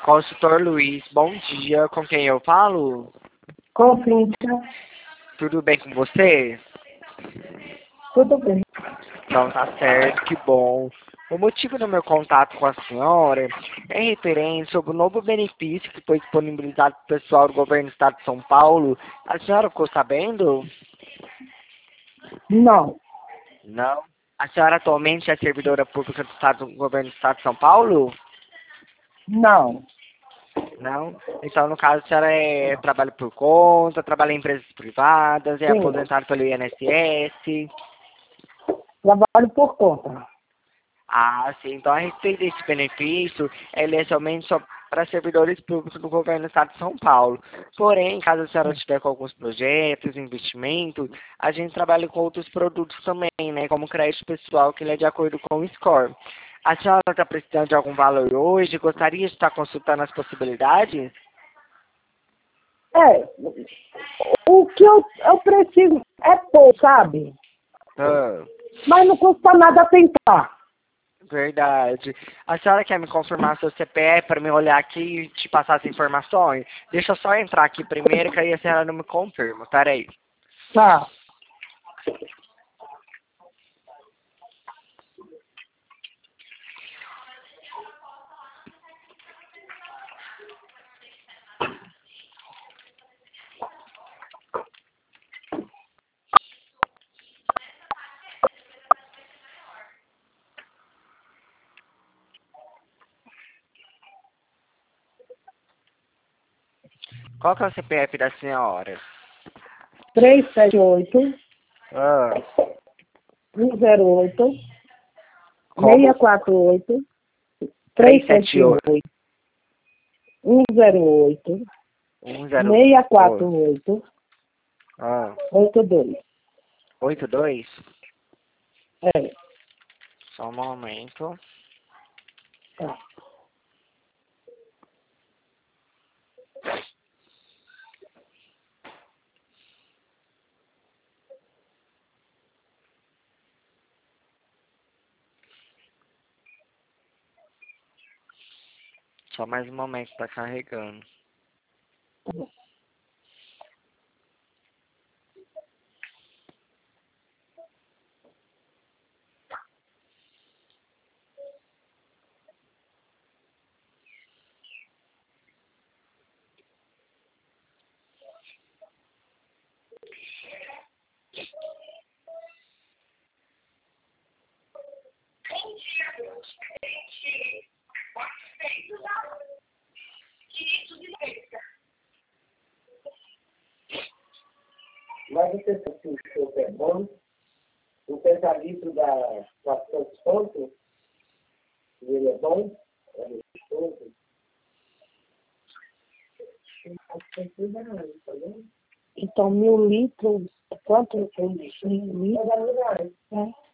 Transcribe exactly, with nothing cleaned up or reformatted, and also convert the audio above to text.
Consultor Luiz, bom dia. Com quem eu falo? Com Cíntia. Tudo bem com você? Tudo bem. Então tá certo, que bom. O motivo do meu contato com a senhora é referente sobre o novo benefício que foi disponibilizado para o pessoal do governo do estado de São Paulo. A senhora ficou sabendo? Não. Não. A senhora atualmente é servidora pública do estado do governo do estado de São Paulo? Não. Não? Então, no caso, a senhora é, trabalha por conta, trabalha em empresas privadas, é Sim. aposentada pelo I N S S. Trabalho por conta. Ah, sim. Então, a respeito desse benefício, ele é somente só para servidores públicos do governo do estado de São Paulo. Porém, caso a senhora tiver com alguns projetos, investimentos, a gente trabalha com outros produtos também, né? Como crédito pessoal, que ele é de acordo com o score. A senhora está precisando de algum valor hoje? Gostaria de estar consultando as possibilidades? É, o que eu, eu preciso é pouco, sabe? Ah, Mas não custa nada tentar. verdade. A senhora quer me confirmar seu C P F para me olhar aqui e te passar as informações? Deixa eu só entrar aqui primeiro, que aí a senhora não me confirma. Peraí. Tá. Qual que é o C P F da senhora? três sete oito, Ah, um zero oito, como? seis quatro oito, três três sete sete oito oito, um zero oito, um zero seis quatro oito oito, Ah, oito dois. oito dois É. Só um momento. Tá. Só mais um momento, tá carregando. Mas você sabe que o show é bom? O pensamento da quatrocentos pontos, ele é bom? É gostoso? Então, mil litros, quanto? Mil litros? É.